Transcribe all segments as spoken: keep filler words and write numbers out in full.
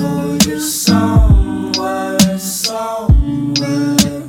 go you somewhere, somewhere.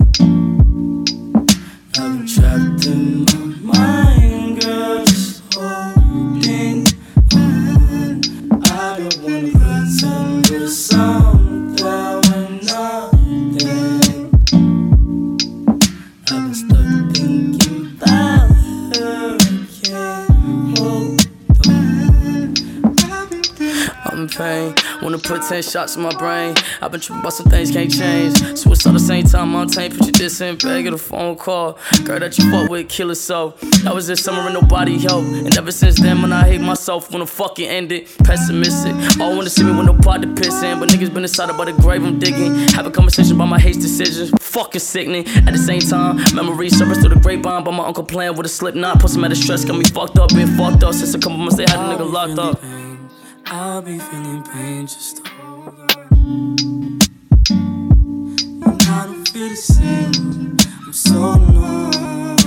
I've been trapped in my mind, girl, just holding on. I don't wanna pretend you're something when nothing. I've been stuck thinking about her, I can't hold on. I'm in pain, wanna put ten shots in my brain. I've been tripping about some things can't change. Suicide the same time, I'm tamed. Put you this in bag, get a phone call. Girl that you fuck with, kill herself. That was this summer and nobody helped. And ever since then, when I hate myself, wanna fucking end it. Pessimistic, all wanna see me with no pot to piss in. But niggas been inside about the grave I'm digging. Have a conversation about my hate decisions. Fucking sickening. At the same time, memories surface through the grapevine. But my uncle playing with a slip knot. Put some out of stress, got me fucked up, been fucked up. Since a couple months they had a nigga locked up. I'll be feeling pain, just hold on. And I don't feel the same, I'm so numb.